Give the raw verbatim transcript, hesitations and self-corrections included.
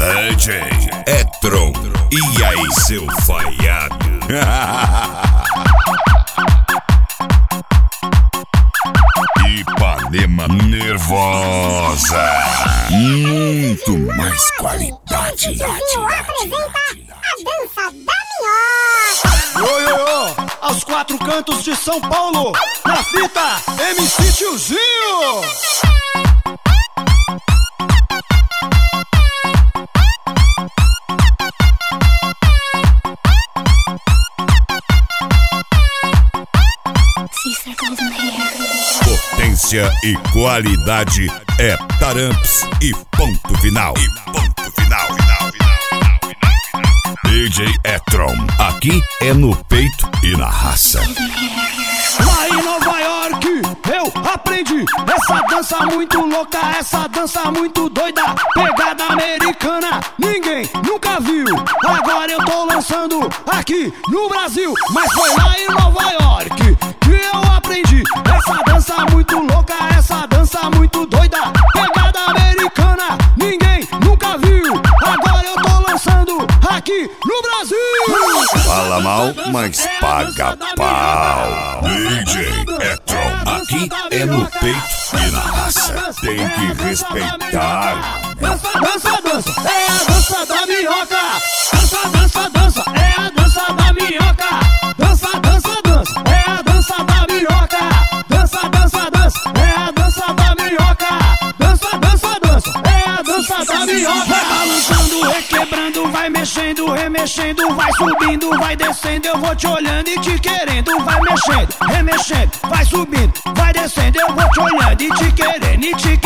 D J Etron, e aí seu falhado? Ipanema nervosa, muito mais qualidade. Tiozinho apresenta a dança da minhoca. Oi, oi, oi, aos quatro cantos de São Paulo, na fita, M C Tiozinho. Potência e qualidade é Taramps e ponto final. E ponto final. final, final, final. D J Etron, aqui é no peito e na raça. Lá em Nova York eu aprendi essa dança muito louca, essa dança muito doida, pegada americana, ninguém nunca viu. Agora eu tô lançando aqui no Brasil, mas foi lá em Nova York que eu aprendi essa dança muito louca, essa dança muito doida, pegada americana, ninguém nunca viu. Agora eu tô lançando aqui no Brasil. Fala mal, mas paga pau. D J Etron, aqui é no peito e na raça. Tem que respeitar. Dança, dança, dança, é a dança da minhoca. Dança, dança, dança, é a dança da minhoca. Dança, dança, dança, é a dança da minhoca. Dança, dança, dança, é a dança da minhoca. Dança, dança, dança, é a dança da minhoca. Vai balançando, requebrando, vai mexendo, remexendo, vai subindo, vai descendo. Eu vou te olhando e te querendo. Vai mexendo, remexendo, vai subindo, vai descendo. Eu vou te olhando e te querendo, e te